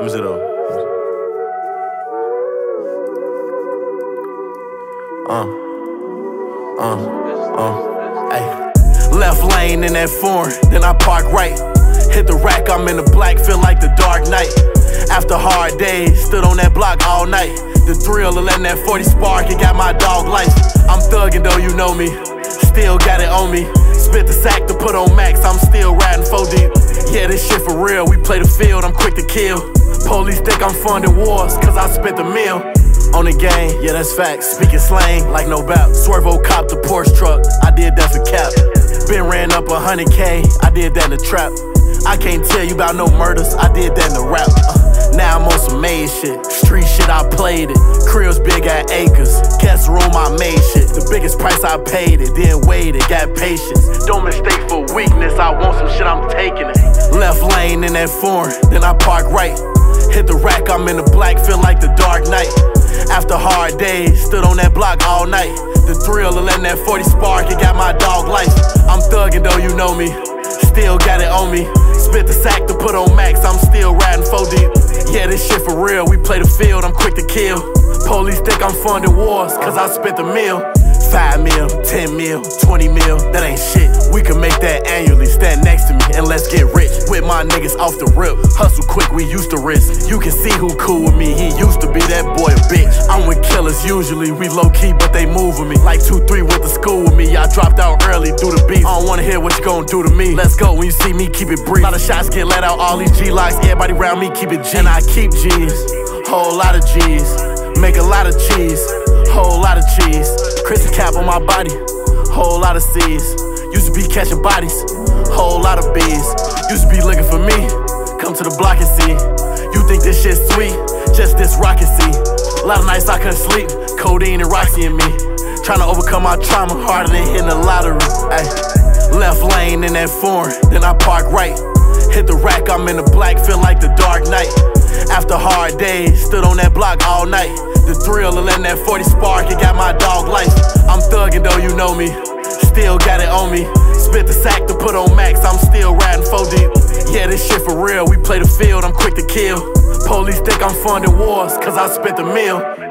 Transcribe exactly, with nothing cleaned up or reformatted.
Let me see though. Uh, uh, uh, ayy. Left lane in that foreign, then I park right. Hit the rack, I'm in the black, feel like the Dark Knight. After hard days, stood on that block all night. The thrill of letting that forty spark, it got my dog life. I'm thuggin' though, you know me, still got it on me. Spit the sack to put on max, I'm still riding four deep. Yeah, this shit for real, we play the field, I'm quick to kill. Police think I'm funding wars, cause I spent the meal. On the game, yeah that's facts, speaking slang like no bout. Swervo cop the Porsche truck, I did that for cap. Been ran up a hundred K, I did that in the trap. I can't tell you about no murders, I did that in the rap. uh, Now I'm on some made shit, street shit I played it. Cribs big at acres, guest room I made shit. The biggest price I paid it, then waited, got patience. Don't mistake for weakness, I want some shit, I'm taking it. Left lane in that foreign, then I park right. Hit the rack, I'm in the black, feel like the Dark Knight. After hard days, stood on that block all night. The thrill of letting that forty spark, it got my dog life. I'm thuggin' though, you know me, still got it on me. Spit the sack to put on max, I'm still riding four deep. Yeah, this shit for real, we play the field, I'm quick to kill. Police think I'm funding wars, cause I spent the meal. Five mil, ten mil, twenty mil, that ain't shit. We can make that annually, stand next to me and let's get rich. With my niggas off the rip, hustle quick, we used to risk. You can see who cool with me, he used to be that boy a bitch. I'm with killers usually, we low key but they move with me. Like two three with the school with me, I dropped out early through the beef. I don't wanna hear what you gon' do to me, let's go when you see me, keep it brief. A lot of shots get let out, all these G-locks, everybody around me keep it G. And I keep G's, whole lot of G's, make a lot of cheese, whole lot of cheese. Christian cap on my body, whole lot of C's. Used to be catching bodies, whole lot of B's. Used to be looking for me, come to the block and see. You think this shit sweet, just this rocket see. A lot of nights I couldn't sleep, codeine and Roxy and me. Trying to overcome my trauma, harder than hitting the lottery. Ay. Left lane in that foreign, then I park right. Hit the rack, I'm in the black, feel like the Dark Knight. After hard days, stood on that block all night. The thrill of letting that forty spark, it got my dog life. I'm thuggin' though, you know me, still got it on me. Spit the sack to put on max, I'm still riding four deep. Yeah, this shit for real, we play the field, I'm quick to kill. Police think I'm funding wars, cause I spent the meal.